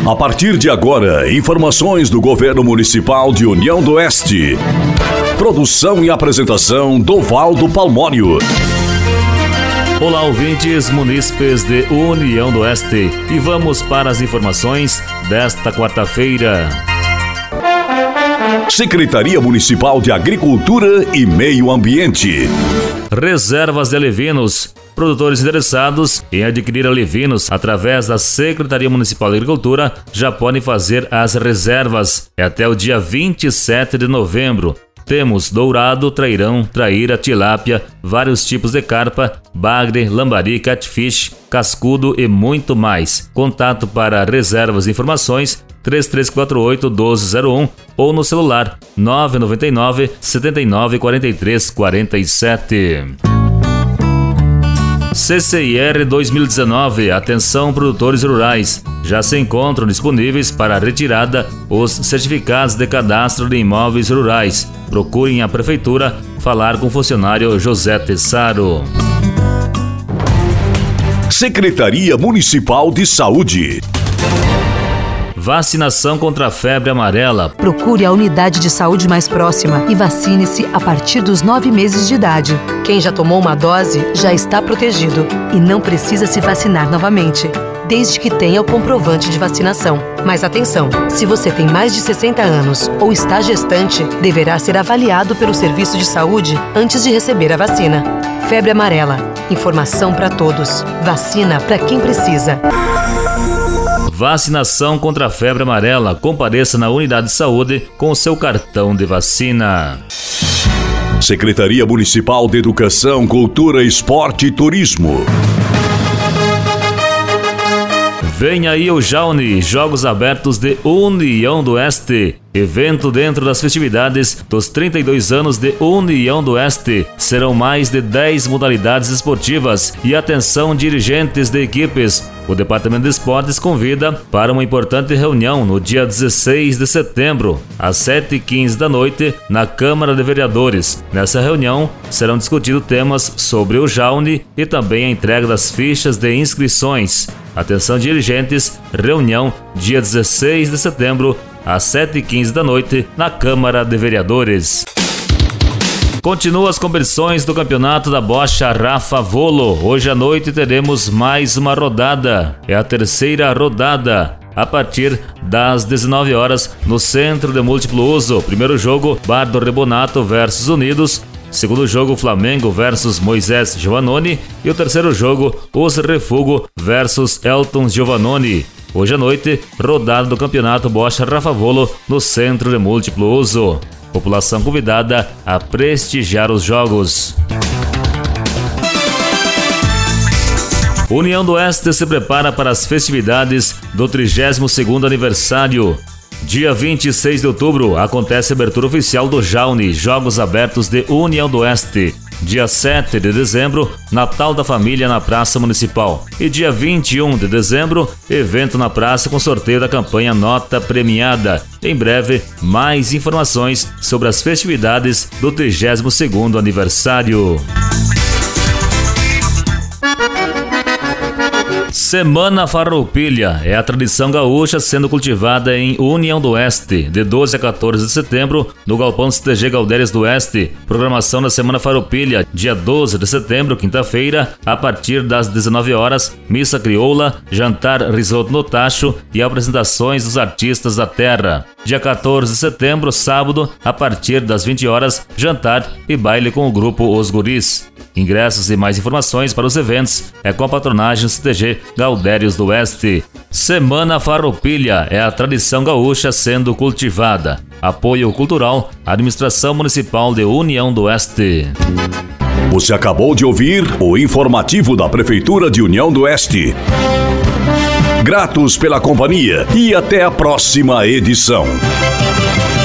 A partir de agora, informações do Governo Municipal de União do Oeste. Produção e apresentação Dovaldo Palmório. Olá, ouvintes munícipes de União do Oeste, e vamos para as informações desta quarta-feira. Secretaria Municipal de Agricultura e Meio Ambiente. Reservas de alevinos. Produtores interessados em adquirir alevinos através da Secretaria Municipal de Agricultura já podem fazer as reservas até o dia 27 de novembro. Temos dourado, trairão, traíra, tilápia, vários tipos de carpa, bagre, lambari, catfish, cascudo e muito mais. Contato para reservas e informações 3348-1201 ou no celular 999 79 43 47. CCIR 2019, atenção produtores rurais, já se encontram disponíveis para retirada os certificados de cadastro de imóveis rurais. Procurem a Prefeitura falar com o funcionário José Tessaro. Secretaria Municipal de Saúde. Vacinação contra a febre amarela. Procure a unidade de saúde mais próxima e vacine-se a partir dos 9 meses de idade. Quem já tomou uma dose já está protegido e não precisa se vacinar novamente, desde que tenha o comprovante de vacinação. Mas atenção, se você tem mais de 60 anos ou está gestante, deverá ser avaliado pelo serviço de saúde antes de receber a vacina. Febre amarela. Informação para todos. Vacina para quem precisa. Vacinação contra a febre amarela. Compareça na unidade de saúde com o seu cartão de vacina. Secretaria Municipal de Educação, Cultura, Esporte e Turismo. Vem aí o Jaune, Jogos Abertos de União do Oeste. Evento dentro das festividades dos 32 anos de União do Oeste. Serão mais de 10 modalidades esportivas e atenção dirigentes de equipes. O Departamento de Esportes convida para uma importante reunião no dia 16 de setembro, às 7h15 da noite, na Câmara de Vereadores. Nessa reunião serão discutidos temas sobre o Jaune e também a entrega das fichas de inscrições. Atenção dirigentes, reunião dia 16 de setembro, às 7h15 da noite, na Câmara de Vereadores. Continua as competições do Campeonato da Bocha Rafa Volo. Hoje à noite teremos mais uma rodada. É a terceira rodada. A partir das 19 horas, no Centro de Múltiplo Uso. Primeiro jogo, Bar do Rebonato versus Unidos. Segundo jogo, Flamengo versus Moisés Giovannoni. E o terceiro jogo, Os Refugo versus Elton Giovannoni. Hoje à noite, rodada do Campeonato Bocha Rafa Volo no Centro de Múltiplo Uso. População convidada a prestigiar os jogos. União do Oeste se prepara para as festividades do 32º aniversário. Dia 26 de outubro acontece a abertura oficial do Jaune, Jogos Abertos de União do Oeste. Dia 7 de dezembro, Natal da Família na Praça Municipal. E dia 21 de dezembro, evento na praça com sorteio da campanha Nota Premiada. Em breve, mais informações sobre as festividades do 32º aniversário. Semana Farroupilha é a tradição gaúcha sendo cultivada em União do Oeste, de 12 a 14 de setembro, no Galpão CTG Galdérias do Oeste. Programação da Semana Farroupilha, dia 12 de setembro, quinta-feira, a partir das 19 horas, missa crioula, jantar risoto no tacho e apresentações dos artistas da terra. Dia 14 de setembro, sábado, a partir das 20 horas, jantar e baile com o grupo Os Guris. Ingressos e mais informações para os eventos é com a patronagem do CTG Galdérios do Oeste. Semana Farroupilha é a tradição gaúcha sendo cultivada. Apoio cultural, Administração Municipal de União do Oeste. Você acabou de ouvir o informativo da Prefeitura de União do Oeste. Gratos pela companhia e até a próxima edição.